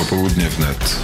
Popołudnie wnet.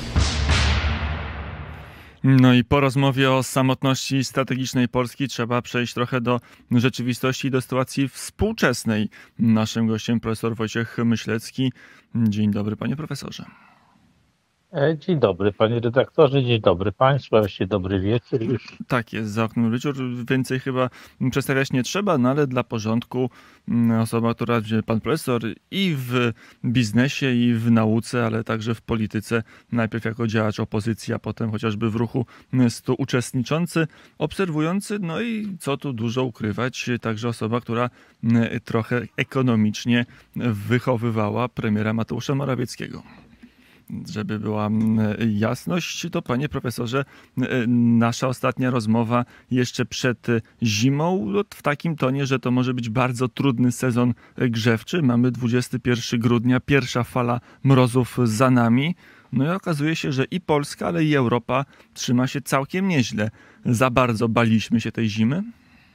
No i po rozmowie o samotności strategicznej Polski trzeba przejść trochę do rzeczywistości i do sytuacji współczesnej. Naszym gościem profesor Wojciech Myślecki. Dzień dobry, panie profesorze. Dzień dobry, panie redaktorze, dzień dobry państwu, właściwie dobry wieczór już. Tak jest, za oknem wieczór. Więcej chyba przedstawiać nie trzeba, no ale dla porządku osoba, która, pan profesor, i w biznesie, i w nauce, ale także w polityce, najpierw jako działacz opozycji, a potem chociażby w ruchu 100 uczestniczący, obserwujący, no i co tu dużo ukrywać, także osoba, która trochę ekonomicznie wychowywała premiera Mateusza Morawieckiego. Żeby była jasność, to panie profesorze, nasza ostatnia rozmowa jeszcze przed zimą w takim tonie, że to może być bardzo trudny sezon grzewczy. Mamy 21 grudnia, pierwsza fala mrozów za nami. No i okazuje się, że i Polska, ale i Europa trzyma się całkiem nieźle. Za bardzo baliśmy się tej zimy?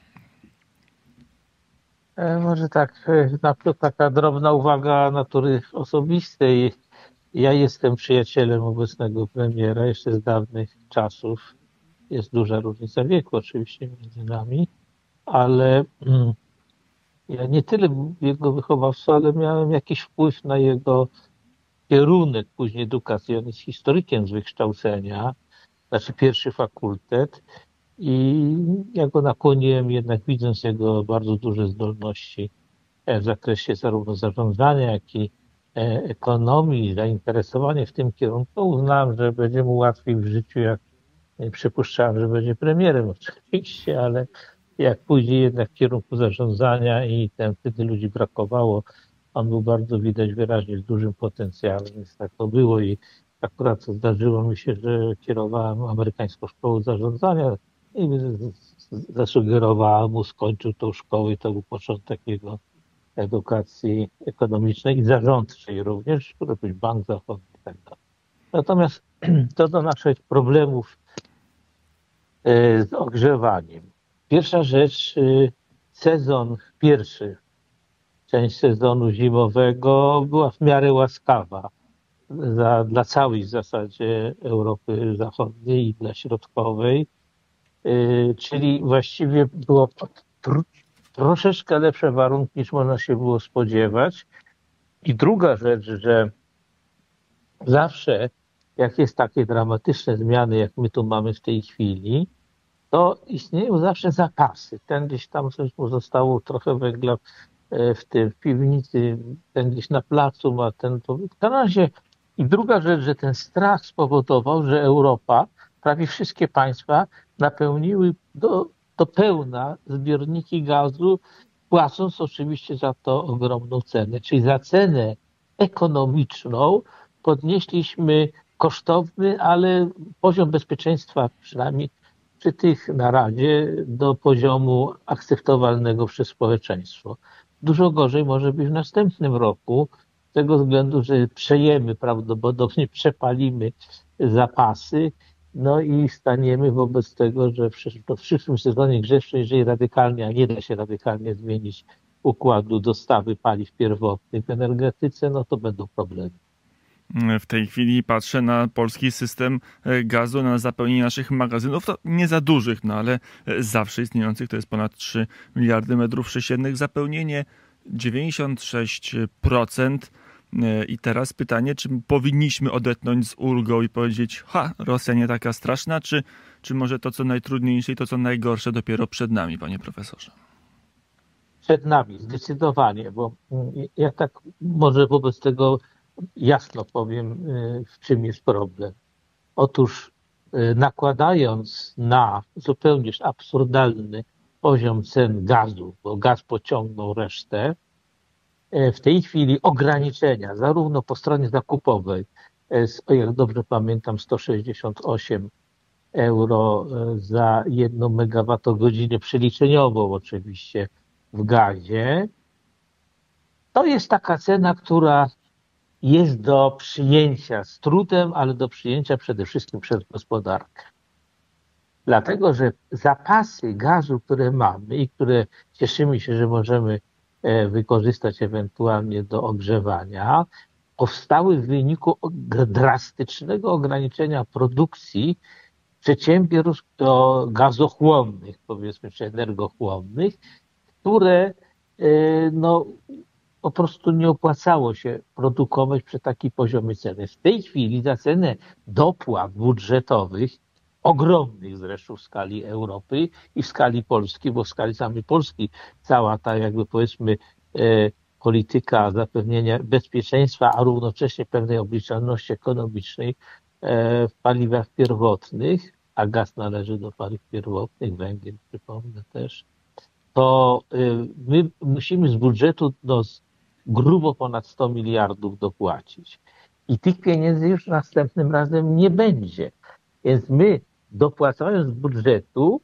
Może tak, na przykład taka drobna uwaga natury osobistej. Ja jestem przyjacielem obecnego premiera jeszcze z dawnych czasów. Jest duża różnica wieku oczywiście między nami, ale ja nie tyle jego wychowawstwa, ale miałem jakiś wpływ na jego kierunek później edukacji. On jest historykiem z wykształcenia, znaczy pierwszy fakultet, i ja go nakłoniłem jednak, widząc jego bardzo duże zdolności w zakresie zarówno zarządzania, jak i ekonomii, zainteresowanie w tym kierunku, uznałem, że będzie mu łatwiej w życiu, jak przypuszczałem, że będzie premierem oczywiście, ale jak później jednak w kierunku zarządzania i wtedy ludzi brakowało, on był bardzo widać wyraźnie z dużym potencjałem, więc tak to było i akurat zdarzyło mi się, że kierowałem amerykańską szkołą zarządzania i zasugerowałem mu, skończył tą szkołę i to był początek jego edukacji ekonomicznej i zarządczej również, który być Bank Zachodni i tak dalej. Natomiast co do naszych problemów z ogrzewaniem. Pierwsza rzecz, część sezonu zimowego była w miarę łaskawa dla całej w zasadzie Europy Zachodniej i dla Środkowej, czyli właściwie było troszeczkę lepsze warunki, niż można się było spodziewać. I druga rzecz, że zawsze, jak jest takie dramatyczne zmiany, jak my tu mamy w tej chwili, to istnieją zawsze zapasy. Ten gdzieś tam coś mu zostało trochę węgla w piwnicy, ten gdzieś na placu ma ten. W każdym razie. I druga rzecz, że ten strach spowodował, że Europa, prawie wszystkie państwa napełniły do pełna zbiorniki gazu, płacąc oczywiście za to ogromną cenę. Czyli za cenę ekonomiczną podnieśliśmy kosztowny, ale poziom bezpieczeństwa, przynajmniej przy tych na razie, do poziomu akceptowalnego przez społeczeństwo. Dużo gorzej może być w następnym roku, z tego względu, że prawdopodobnie przepalimy zapasy, no i staniemy wobec tego, że w przyszłym sezonie grzewczym, jeżeli radykalnie, a nie da się radykalnie zmienić układu dostawy paliw pierwotnych w energetyce, no to będą problemy. W tej chwili patrzę na polski system gazu, na zapełnienie naszych magazynów, to nie za dużych, no ale zawsze istniejących, to jest ponad 3 miliardy metrów sześciennych, zapełnienie 96%. I teraz pytanie, czy powinniśmy odetchnąć z ulgą i powiedzieć, Rosja nie taka straszna, czy może to, co najtrudniejsze i to, co najgorsze dopiero przed nami, panie profesorze? Przed nami, zdecydowanie, bo ja tak może wobec tego jasno powiem, w czym jest problem. Otóż nakładając na zupełnie absurdalny poziom cen gazu, bo gaz pociągnął resztę, w tej chwili ograniczenia, zarówno po stronie zakupowej, jak dobrze pamiętam, 168 euro za 1 megawattogodzinę przeliczeniową oczywiście w gazie, to jest taka cena, która jest do przyjęcia z trudem, ale do przyjęcia przede wszystkim przez gospodarkę. Dlatego, że zapasy gazu, które mamy i które cieszymy się, że możemy wykorzystać ewentualnie do ogrzewania, powstały w wyniku drastycznego ograniczenia produkcji przedsiębiorstw gazochłonnych, powiedzmy, czy energochłonnych, które no, po prostu nie opłacało się produkować przy takiej poziomie ceny. W tej chwili za cenę dopłat budżetowych, ogromnych zresztą w skali Europy i w skali Polski, bo w skali samej Polski cała ta jakby powiedzmy polityka zapewnienia bezpieczeństwa, a równocześnie pewnej obliczalności ekonomicznej w paliwach pierwotnych, a gaz należy do paliw pierwotnych, węgiel przypomnę też, to my musimy z budżetu grubo ponad 100 miliardów dopłacić. I tych pieniędzy już następnym razem nie będzie. Więc my, dopłacając z budżetu,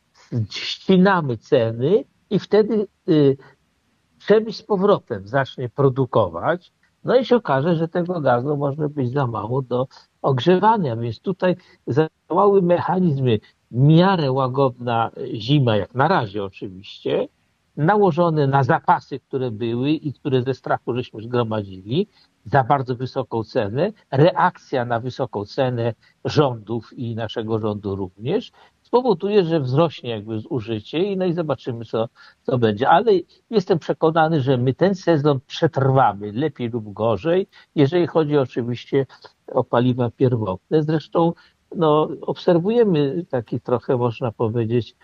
ścinamy ceny i wtedy przemysł z powrotem zacznie produkować, no i się okaże, że tego gazu może być za mało do ogrzewania, więc tutaj zadziałały mechanizmy w miarę łagodna zima, jak na razie oczywiście, nałożone na zapasy, które były i które ze strachu żeśmy zgromadzili, za bardzo wysoką cenę, reakcja na wysoką cenę rządów i naszego rządu również, spowoduje, że wzrośnie jakby zużycie i no i zobaczymy, co będzie. Ale jestem przekonany, że my ten sezon przetrwamy, lepiej lub gorzej, jeżeli chodzi oczywiście o paliwa pierwotne. Zresztą no, obserwujemy taki trochę, można powiedzieć,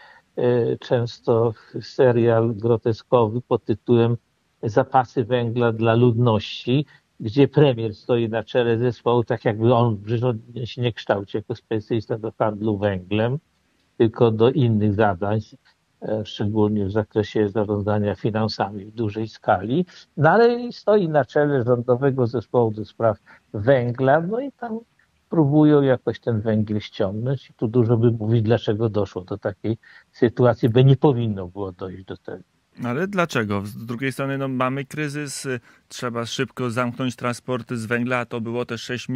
często serial groteskowy pod tytułem Zapasy węgla dla ludności, gdzie premier stoi na czele zespołu, tak jakby on się nie kształci jako specjalista do handlu węglem, tylko do innych zadań, szczególnie w zakresie zarządzania finansami w dużej skali, no ale stoi na czele rządowego zespołu do spraw węgla, no i tam próbują jakoś ten węgiel ściągnąć. I tu dużo by mówić, dlaczego doszło do takiej sytuacji, by nie powinno było dojść do tego. Ale dlaczego? Z drugiej strony no, mamy kryzys, trzeba szybko zamknąć transporty z węgla, a to było też 6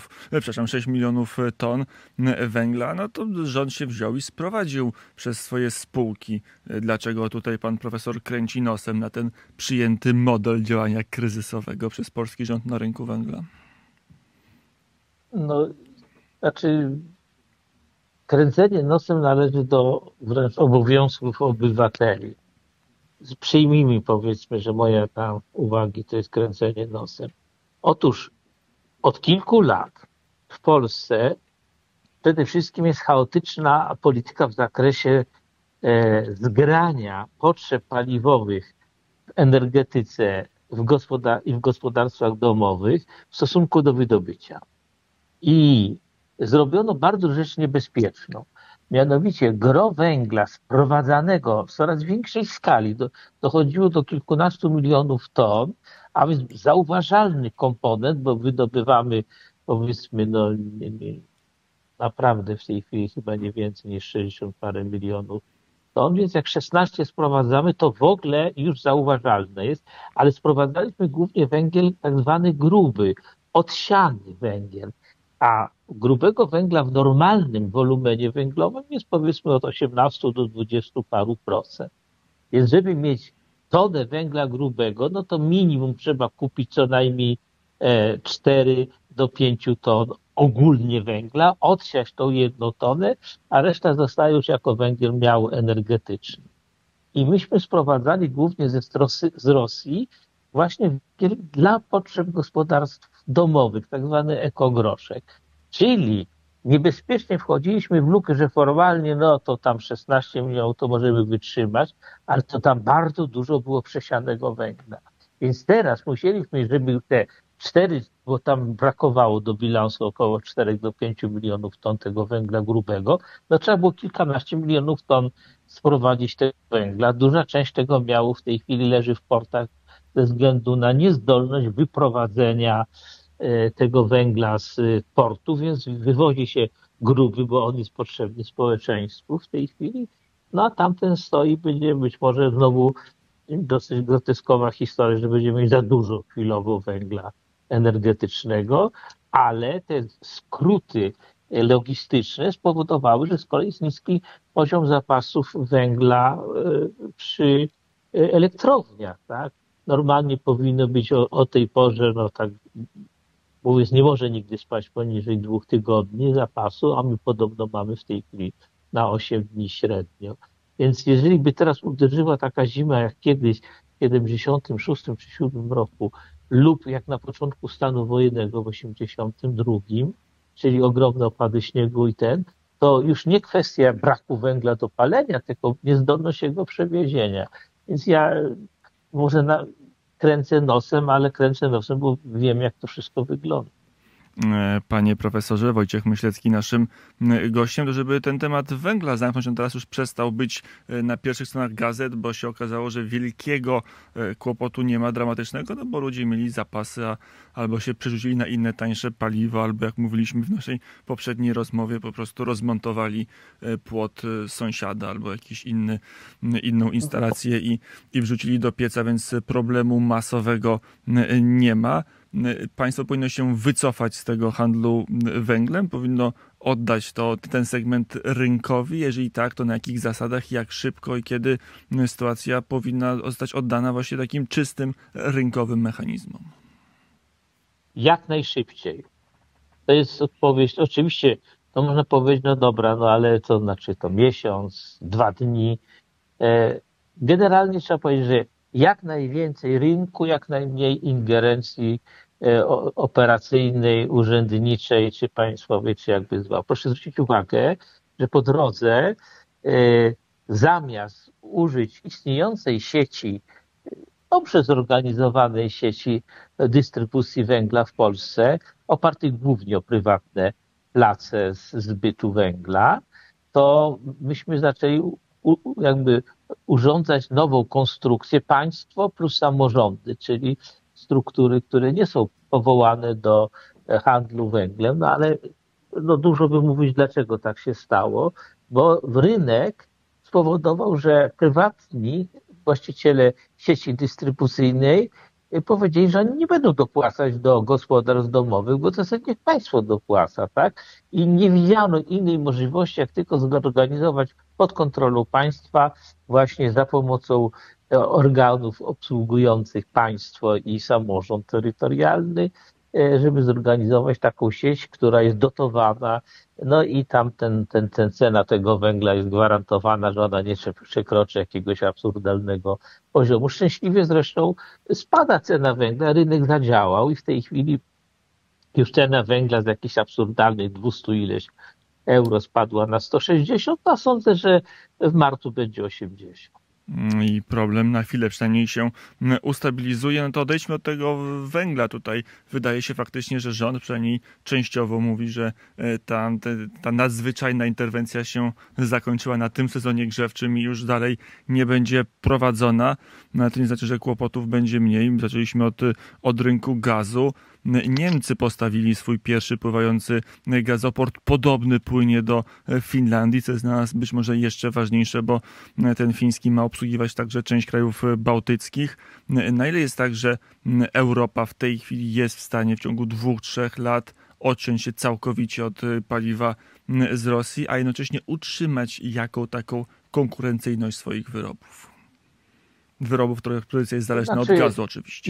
milionów ton węgla, no to rząd się wziął i sprowadził przez swoje spółki. Dlaczego tutaj pan profesor kręci nosem na ten przyjęty model działania kryzysowego przez polski rząd na rynku węgla? No, znaczy kręcenie nosem należy do wręcz obowiązków obywateli. Przyjmijmy, powiedzmy, że moje tam uwagi to jest kręcenie nosem. Otóż od kilku lat w Polsce przede wszystkim jest chaotyczna polityka w zakresie zgrania potrzeb paliwowych w energetyce i w gospodarstwach domowych w stosunku do wydobycia. I zrobiono bardzo rzecz niebezpieczną. Mianowicie gros węgla sprowadzanego w coraz większej skali, dochodziło do kilkunastu milionów ton, a więc zauważalny komponent, bo wydobywamy powiedzmy naprawdę w tej chwili chyba nie więcej niż 60 parę milionów ton, więc jak 16 sprowadzamy, to w ogóle już zauważalne jest, ale sprowadzaliśmy głównie węgiel tak zwany gruby, odsiany węgiel. A grubego węgla w normalnym wolumenie węglowym jest powiedzmy od 18 do 20 paru procent. Więc żeby mieć tonę węgla grubego, no to minimum trzeba kupić co najmniej 4 do 5 ton ogólnie węgla, odsiać tą jedną tonę, a reszta zostaje już jako węgiel miał energetyczny. I myśmy sprowadzali głównie z Rosji właśnie węgiel dla potrzeb gospodarstw domowych, tak zwany ekogroszek. Czyli niebezpiecznie wchodziliśmy w lukę, że formalnie no to tam 16 milionów to możemy wytrzymać, ale to tam bardzo dużo było przesianego węgla. Więc teraz musieliśmy, żeby te 4, bo tam brakowało do bilansu około 4 do 5 milionów ton tego węgla grubego, no trzeba było kilkanaście milionów ton sprowadzić tego węgla. Duża część tego miału w tej chwili leży w portach ze względu na niezdolność wyprowadzenia tego węgla z portu, więc wywozi się gruby, bo on jest potrzebny społeczeństwu w tej chwili. No a tamten stoi, będzie być może znowu dosyć groteskowa historia, że będziemy mieć za dużo chwilowo węgla energetycznego, ale te skróty logistyczne spowodowały, że z kolei jest niski poziom zapasów węgla przy elektrowniach, tak? normalnie powinno być o tej porze, no tak mówiąc, nie może nigdy spać poniżej 2 tygodni zapasu, a my podobno mamy w tej chwili na 8 dni średnio. Więc jeżeli by teraz uderzyła taka zima jak kiedyś w 76 czy 7 roku lub jak na początku stanu wojennego w 82, czyli ogromne opady śniegu to już nie kwestia braku węgla do palenia, tylko niezdolność jego przewiezienia. Więc ja może kręcę nosem, ale kręcę nosem, bo wiem, jak to wszystko wygląda. Panie profesorze, Wojciech Myślecki naszym gościem, to żeby ten temat węgla zamknąć, on teraz już przestał być na pierwszych stronach gazet, bo się okazało, że wielkiego kłopotu nie ma dramatycznego, no bo ludzie mieli zapasy, albo się przerzucili na inne tańsze paliwo, albo jak mówiliśmy w naszej poprzedniej rozmowie, po prostu rozmontowali płot sąsiada albo jakiś inną instalację i wrzucili do pieca, więc problemu masowego nie ma. Państwo powinno się wycofać z tego handlu węglem, powinno oddać ten segment rynkowi. Jeżeli tak, to na jakich zasadach, jak szybko i kiedy sytuacja powinna zostać oddana właśnie takim czystym rynkowym mechanizmom? Jak najszybciej. To jest odpowiedź. Oczywiście to można powiedzieć, no dobra, no ale to znaczy to miesiąc, 2 dni. Generalnie trzeba powiedzieć, że jak najwięcej rynku, jak najmniej ingerencji operacyjnej, urzędniczej, czy państwowej, czy jakby zwał. Proszę zwrócić uwagę, że po drodze zamiast użyć istniejącej sieci, dobrze zorganizowanej sieci dystrybucji węgla w Polsce, opartej głównie o prywatne place zbytu węgla, to myśmy zaczęli jakby urządzać nową konstrukcję państwo plus samorządy, czyli struktury, które nie są powołane do handlu węglem, no ale no dużo by mówić, dlaczego tak się stało, bo rynek spowodował, że prywatni właściciele sieci dystrybucyjnej powiedzieli, że oni nie będą dopłacać do gospodarstw domowych, bo to sobie niech państwo dopłaca, tak? I nie widziano innej możliwości, jak tylko zorganizować pod kontrolą państwa, właśnie za pomocą organów obsługujących państwo i samorząd terytorialny, żeby zorganizować taką sieć, która jest dotowana, no i tam ten cena tego węgla jest gwarantowana, że ona nie przekroczy jakiegoś absurdalnego poziomu. Szczęśliwie zresztą spada cena węgla, rynek zadziałał i w tej chwili już cena węgla z jakichś absurdalnych 200 ileś euro spadła na 160, a sądzę, że w marcu będzie 80. I problem na chwilę przynajmniej się ustabilizuje. No to odejdźmy od tego węgla. Tutaj wydaje się faktycznie, że rząd przynajmniej częściowo mówi, że ta nadzwyczajna interwencja się zakończyła na tym sezonie grzewczym i już dalej nie będzie prowadzona. No ale to nie znaczy, że kłopotów będzie mniej. Zaczęliśmy od rynku gazu. Niemcy postawili swój pierwszy pływający gazoport. Podobny płynie do Finlandii, co jest dla nas być może jeszcze ważniejsze, bo ten fiński ma obsługiwać także część krajów bałtyckich. Na ile jest tak, że Europa w tej chwili jest w stanie w ciągu 2-3 lat odciąć się całkowicie od paliwa z Rosji, a jednocześnie utrzymać jaką taką konkurencyjność swoich wyrobów? Wyrobów, których produkcja jest zależna od gazu oczywiście.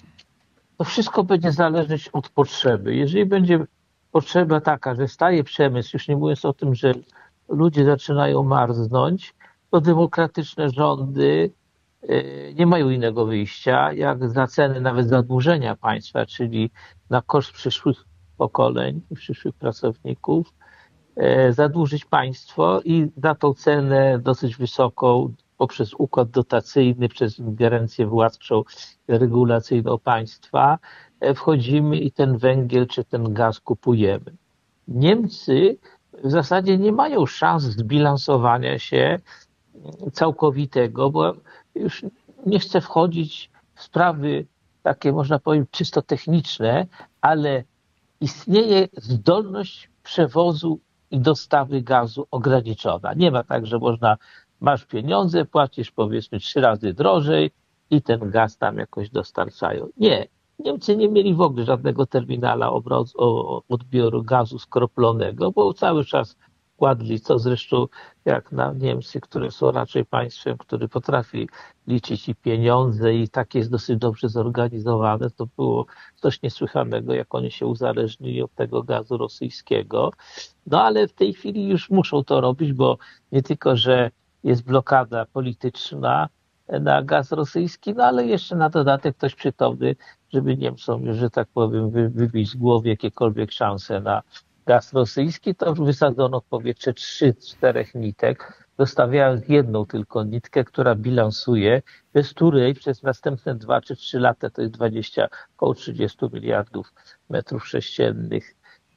To wszystko będzie zależeć od potrzeby. Jeżeli będzie potrzeba taka, że staje przemysł, już nie mówiąc o tym, że ludzie zaczynają marznąć, to demokratyczne rządy nie mają innego wyjścia, jak za cenę nawet zadłużenia państwa, czyli na koszt przyszłych pokoleń i przyszłych pracowników, zadłużyć państwo i za tą cenę dosyć wysoką poprzez układ dotacyjny, przez ingerencję władczą, regulacyjną państwa, wchodzimy i ten węgiel czy ten gaz kupujemy. Niemcy w zasadzie nie mają szans zbilansowania się całkowitego, bo już nie chcę wchodzić w sprawy takie, można powiedzieć, czysto techniczne, ale istnieje zdolność przewozu i dostawy gazu ograniczona. Nie ma tak, że masz pieniądze, płacisz powiedzmy 3 razy drożej i ten gaz tam jakoś dostarczają. Nie. Niemcy nie mieli w ogóle żadnego terminala odbioru gazu skroplonego, bo cały czas kładli, co zresztą jak na Niemcy, które są raczej państwem, który potrafi liczyć i pieniądze i tak jest dosyć dobrze zorganizowane, to było coś niesłychanego, jak oni się uzależnili od tego gazu rosyjskiego. No ale w tej chwili już muszą to robić, bo nie tylko, że jest blokada polityczna na gaz rosyjski, no ale jeszcze na dodatek ktoś przytomny, żeby Niemcom, że tak powiem, wybić z głowy jakiekolwiek szanse na gaz rosyjski, to już wysadzono w powietrze 3-4 nitek, zostawiając jedną tylko nitkę, która bilansuje, bez której przez następne 2 czy 3 lata, to jest około 30 miliardów metrów sześciennych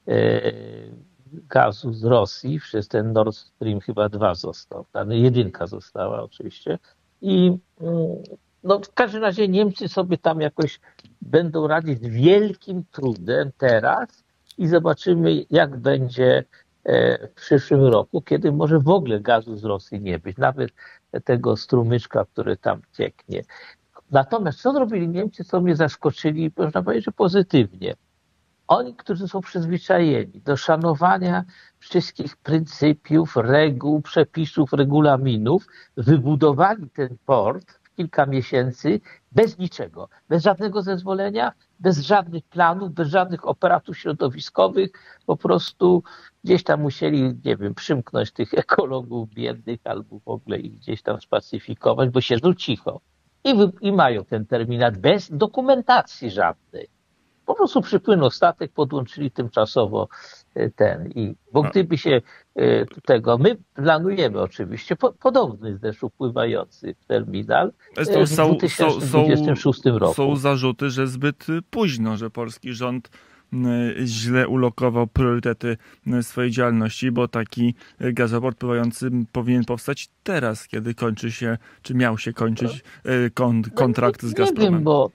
gazu z Rosji, przez ten Nord Stream chyba 2 został, jedynka została oczywiście. I no, w każdym razie Niemcy sobie tam jakoś będą radzić z wielkim trudem teraz i zobaczymy, jak będzie w przyszłym roku, kiedy może w ogóle gazu z Rosji nie być, nawet tego strumyczka, który tam cieknie. Natomiast co zrobili Niemcy, co mnie zaskoczyli, można powiedzieć, że pozytywnie. Oni, którzy są przyzwyczajeni do szanowania wszystkich pryncypiów, reguł, przepisów, regulaminów, wybudowali ten port w kilka miesięcy bez niczego, bez żadnego zezwolenia, bez żadnych planów, bez żadnych operatów środowiskowych, po prostu gdzieś tam musieli, nie wiem, przymknąć tych ekologów biednych albo w ogóle ich gdzieś tam spacyfikować, bo siedzą cicho i mają ten terminal bez dokumentacji żadnej. Po prostu przypłynął statek, podłączyli tymczasowo bo gdyby się my planujemy oczywiście podobny zresztą pływający terminal w 2026 roku. Są zarzuty, że zbyt późno, że polski rząd źle ulokował priorytety swojej działalności, bo taki gazoport pływający powinien powstać teraz, kiedy kończy się, czy miał się kończyć kontrakt z Gazpromem. Nie wiem, bo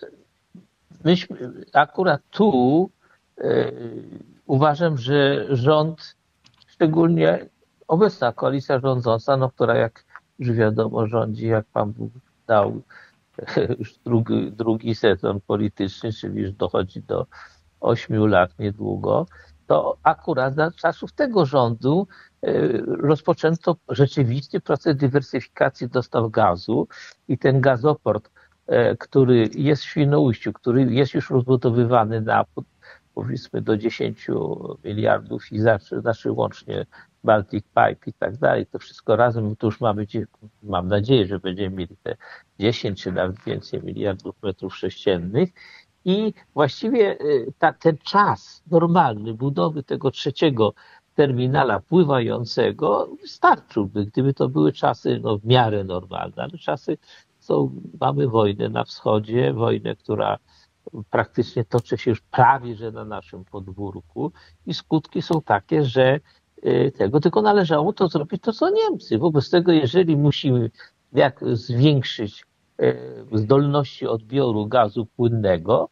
akurat tu uważam, że rząd, szczególnie obecna koalicja rządząca, no, która jak już wiadomo rządzi, jak Pan Bóg dał już drugi sezon polityczny, czyli już dochodzi do 8 lat niedługo, to akurat za czasów tego rządu rozpoczęto rzeczywisty proces dywersyfikacji dostaw gazu i ten gazoport, który jest w Świnoujściu, który jest już rozbudowywany na powiedzmy do 10 miliardów i znaczy łącznie Baltic Pipe i tak dalej, to wszystko razem, to już mam nadzieję, że będziemy mieli te 10 czy nawet więcej miliardów metrów sześciennych i właściwie ten czas normalny budowy tego trzeciego terminala pływającego starczyłby, gdyby to były czasy w miarę normalne, ale czasy mamy wojnę na wschodzie, wojnę, która praktycznie toczy się już prawie że na naszym podwórku i skutki są takie, że tylko należało to zrobić to, co Niemcy. Wobec tego, jeżeli musimy zwiększyć zdolności odbioru gazu płynnego,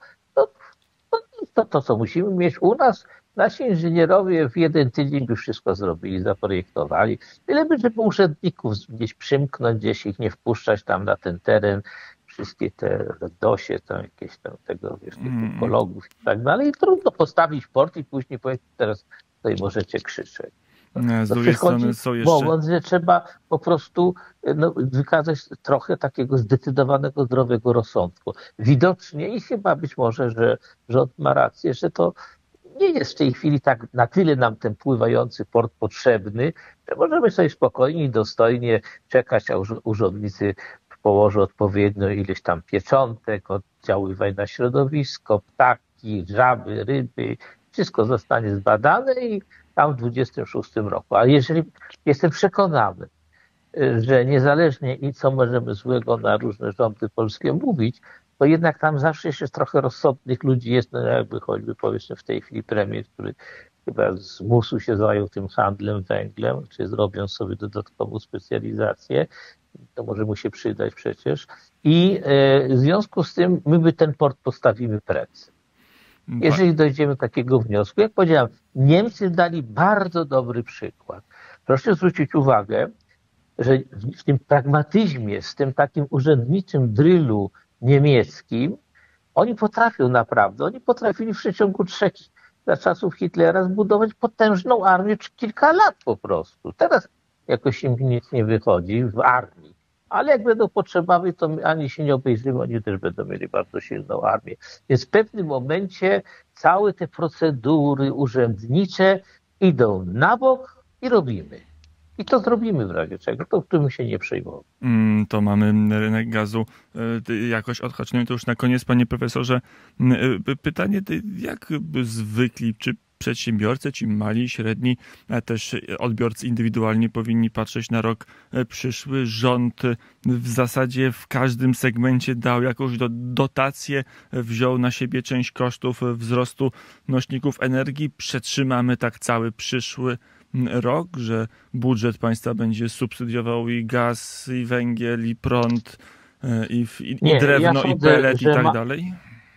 to co musimy mieć u nas, nasi inżynierowie w 1 tydzień by wszystko zrobili, zaprojektowali. Tyle by, żeby urzędników gdzieś przymknąć, gdzieś ich nie wpuszczać tam na ten teren, wszystkie te dosie, tam jakieś tam tego, tych ekologów i tak dalej. I trudno postawić port i później powiedzieć, teraz tutaj możecie krzyczeć. Z drugiej strony są jeszcze... moment, że trzeba po prostu wykazać trochę takiego zdecydowanego, zdrowego rozsądku. Widocznie i chyba być może, że rząd ma rację, że to nie jest w tej chwili tak na tyle nam ten pływający port potrzebny, że możemy sobie spokojnie i dostojnie czekać, a urzędnicy położą odpowiednio ileś tam pieczątek, oddziaływań na środowisko, ptaki, żaby, ryby, wszystko zostanie zbadane i tam w 26 roku. A jeżeli jestem przekonany, że niezależnie i co możemy złego na różne rządy polskie mówić, to jednak tam zawsze jeszcze trochę rozsądnych ludzi jest, jakby choćby powiedzmy w tej chwili premier, który chyba z musu się zajął tym handlem węglem, czy zrobią sobie dodatkową specjalizację, to może mu się przydać przecież. I w związku z tym my ten port postawimy prędzej. Jeżeli dojdziemy do takiego wniosku, jak powiedziałem, Niemcy dali bardzo dobry przykład. Proszę zwrócić uwagę, że w tym pragmatyzmie, z tym takim urzędniczym drylu niemieckim, oni potrafili w przeciągu za czasów Hitlera zbudować potężną armię kilka lat po prostu. Teraz jakoś im nic nie wychodzi w armii. Ale jak będą potrzebowały, to ani się nie obejrzymy, oni też będą mieli bardzo silną armię. Więc w pewnym momencie całe te procedury urzędnicze idą na bok i robimy. I to zrobimy w razie czego, to w którym się nie przejmować. To mamy rynek gazu jakoś odhaczony. To już na koniec, panie profesorze, pytanie, jak zwykli, czy przedsiębiorcy, ci mali, średni, a też odbiorcy indywidualnie powinni patrzeć na rok przyszły? Rząd w zasadzie w każdym segmencie dał jakąś dotację, wziął na siebie część kosztów wzrostu nośników energii. Przetrzymamy tak cały przyszły rok, że budżet państwa będzie subsydiował i gaz, i węgiel, i prąd, i drewno, i pellet, i tak dalej?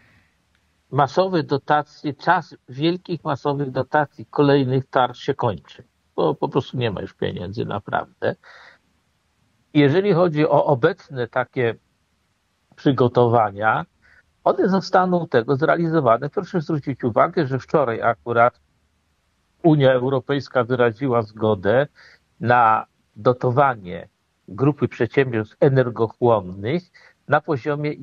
Masowe dotacje, czas wielkich masowych dotacji, kolejnych tarcz się kończy, bo po prostu nie ma już pieniędzy naprawdę. Jeżeli chodzi o obecne takie przygotowania, one zostaną tego zrealizowane. Proszę zwrócić uwagę, że wczoraj akurat Unia Europejska wyraziła zgodę na dotowanie grupy przedsiębiorstw energochłonnych na poziomie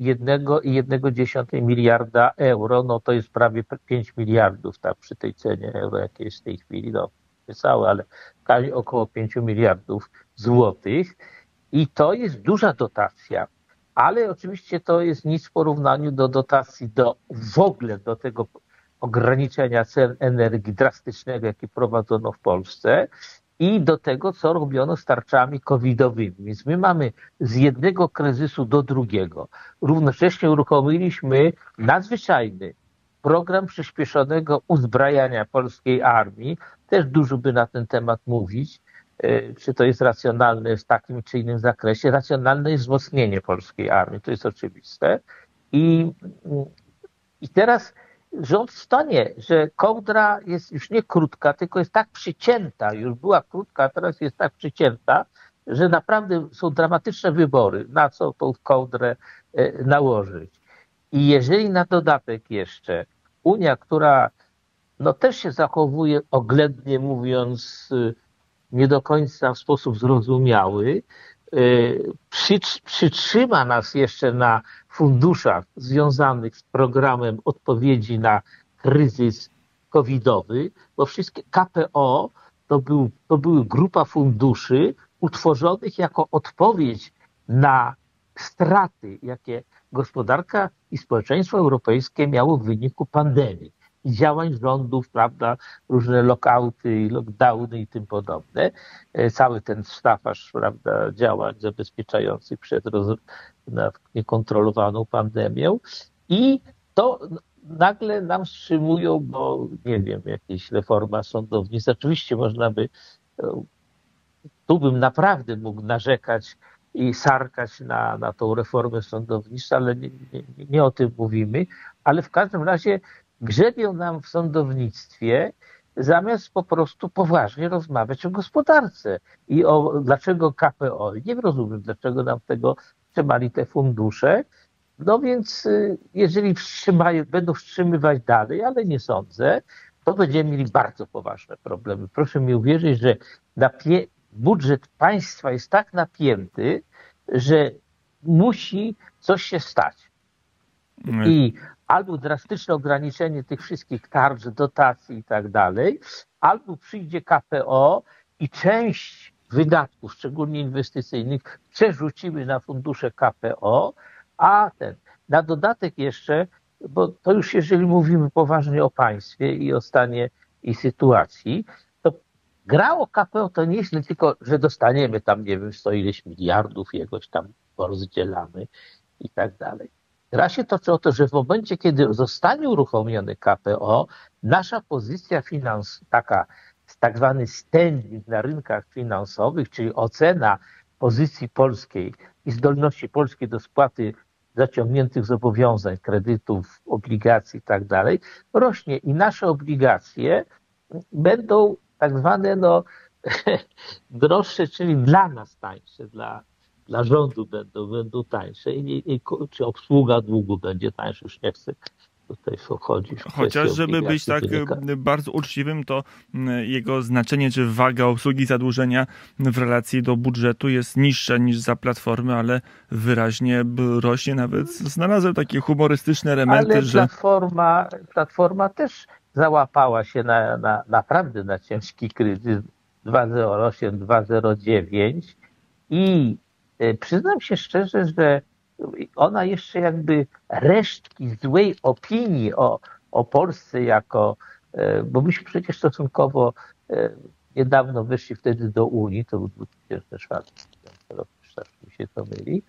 1,1 miliarda euro. No to jest prawie 5 miliardów tak, przy tej cenie euro, jakie jest w tej chwili. No, niecałe, ale około 5 miliardów złotych. I to jest duża dotacja. Ale oczywiście to jest nic w porównaniu do dotacji w ogóle do tego ograniczenia cen energii drastycznego, jakie prowadzono w Polsce i do tego, co robiono z tarczami covidowymi. Więc my mamy z jednego kryzysu do drugiego. Równocześnie uruchomiliśmy nadzwyczajny program przyspieszonego uzbrajania polskiej armii. Też dużo by na ten temat mówić, czy to jest racjonalne w takim czy innym zakresie. Racjonalne jest wzmocnienie polskiej armii, to jest oczywiste. I teraz rząd stanie, że kołdra jest już nie krótka, tylko jest tak przycięta, już była krótka, a teraz jest tak przycięta, że naprawdę są dramatyczne wybory, na co tą kołdrę nałożyć. I jeżeli na dodatek jeszcze Unia, która no też się zachowuje oględnie mówiąc, nie do końca w sposób zrozumiały, przytrzyma nas jeszcze na funduszach związanych z programem odpowiedzi na kryzys covidowy, bo wszystkie KPO to były grupa funduszy utworzonych jako odpowiedź na straty, jakie gospodarka i społeczeństwo europejskie miało w wyniku pandemii i działań rządów, prawda, różne lockouty, lockdowny i tym podobne. Cały ten sztafaż, prawda, działań zabezpieczających przed niekontrolowaną pandemią i to nagle nam wstrzymują, bo nie wiem, jakaś reforma sądownictwa. Oczywiście można by, tu bym naprawdę mógł narzekać i sarkać na tą reformę sądownictwa, ale nie o tym mówimy, ale w każdym razie grzebią nam w sądownictwie, zamiast po prostu poważnie rozmawiać o gospodarce i dlaczego KPO. Nie rozumiem, dlaczego nam tego wstrzymali te fundusze. No więc jeżeli będą wstrzymywać dalej, ale nie sądzę, to będziemy mieli bardzo poważne problemy. Proszę mi uwierzyć, że budżet państwa jest tak napięty, że musi coś się stać. I albo drastyczne ograniczenie tych wszystkich tarcz, dotacji i tak dalej, albo przyjdzie KPO i część wydatków, szczególnie inwestycyjnych, przerzucimy na fundusze KPO, a na dodatek jeszcze, bo to już jeżeli mówimy poważnie o państwie i o stanie i sytuacji, to gra o KPO to nie jest tylko, że dostaniemy tam, nie wiem, 100 ileś miliardów, jakoś tam rozdzielamy i tak dalej. Gra się toczy o to, że w momencie, kiedy zostanie uruchomiony KPO, nasza pozycja taka tak zwany standing na rynkach finansowych, czyli ocena pozycji polskiej i zdolności polskiej do spłaty zaciągniętych zobowiązań, kredytów, obligacji i tak dalej, rośnie i nasze obligacje będą tak zwane droższe, czyli dla nas tańsze, dla rządu będą tańsze, czy obsługa długu będzie tańsza, już nie chcę tutaj wchodzi w Chociaż, kwestię żeby być obligacji tak wynika. bardzo uczciwym, to jego znaczenie czy waga obsługi zadłużenia w relacji do budżetu jest niższa niż za Platformy, ale wyraźnie rośnie. Nawet znalazłem takie humorystyczne elementy, Ale że Platforma też załapała się naprawdę na ciężki kryzys 2008, 2009 i przyznam się szczerze, że ona jeszcze jakby resztki złej opinii o Polsce bo myśmy przecież stosunkowo niedawno weszli wtedy do Unii, to był 2004 rok, mi się to myli.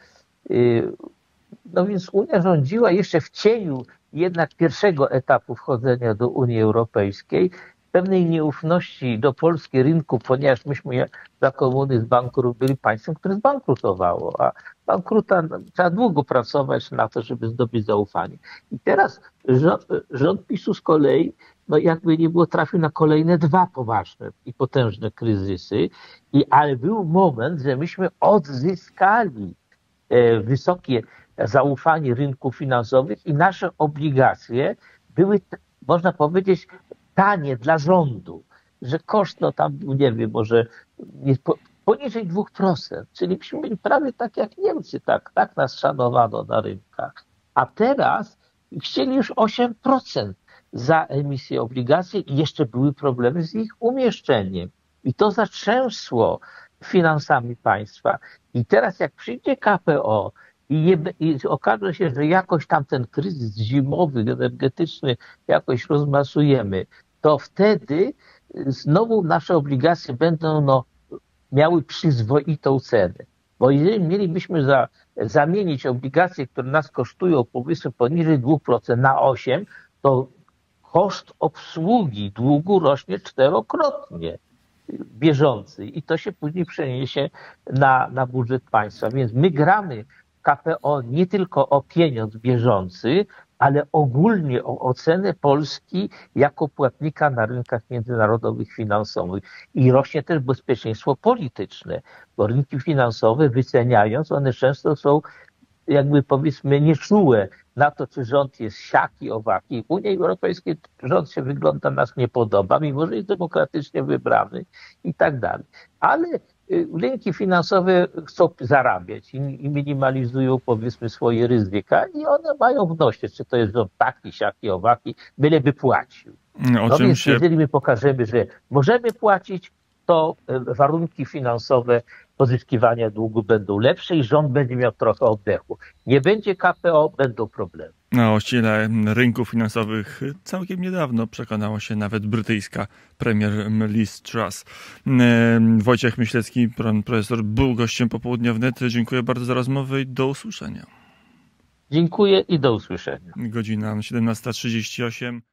No więc Unia rządziła jeszcze w cieniu jednak pierwszego etapu wchodzenia do Unii Europejskiej, pewnej nieufności do polskiego rynku, ponieważ myśmy za komuny z bankrutów byli państwem, które zbankrutowało, a bankruta trzeba długo pracować na to, żeby zdobyć zaufanie. I teraz rząd PiS-u z kolei, no jakby nie było, trafił na kolejne dwa poważne i potężne kryzysy, ale był moment, że myśmy odzyskali wysokie zaufanie rynków finansowych i nasze obligacje były, można powiedzieć, tanie dla rządu, że koszt, no tam, nie wiem, może poniżej 2%, czyli byśmy byli prawie tak jak Niemcy, tak nas szanowano na rynkach. A teraz chcieli już 8% za emisję obligacji i jeszcze były problemy z ich umieszczeniem. I to zatrzęsło finansami państwa. I teraz jak przyjdzie KPO i okaże się, że jakoś tam ten kryzys zimowy, energetyczny jakoś rozmasujemy, to wtedy znowu nasze obligacje będą miały przyzwoitą cenę. Bo jeżeli mielibyśmy zamienić obligacje, które nas kosztują powiedzmy poniżej 2% na 8%, to koszt obsługi długu rośnie 4-krotnie bieżący i to się później przeniesie na budżet państwa. Więc my gramy KPO nie tylko o pieniądz bieżący, ale ogólnie o ocenę Polski jako płatnika na rynkach międzynarodowych finansowych. I rośnie też bezpieczeństwo polityczne, bo rynki finansowe wyceniając, one często są jakby powiedzmy nieczułe na to, czy rząd jest siaki, owaki. W Unii Europejskiej rząd się wygląda, nas nie podoba, mimo że jest demokratycznie wybrany i tak dalej. Ale rynki finansowe chcą zarabiać i minimalizują powiedzmy swoje ryzyka i one mają w nosie, czy to jest rząd taki, siaki, owaki, byleby płacił. No więc jeżeli my pokażemy, że możemy płacić, to warunki finansowe pozyskiwania długu będą lepsze i rząd będzie miał trochę oddechu. Nie będzie KPO, będą problemy. O sile rynków finansowych całkiem niedawno przekonała się nawet brytyjska premier Liz Truss. Wojciech Myślecki, pan profesor, był gościem popołudnia wnet. Dziękuję bardzo za rozmowę i do usłyszenia. Dziękuję i do usłyszenia. Godzina 17:38.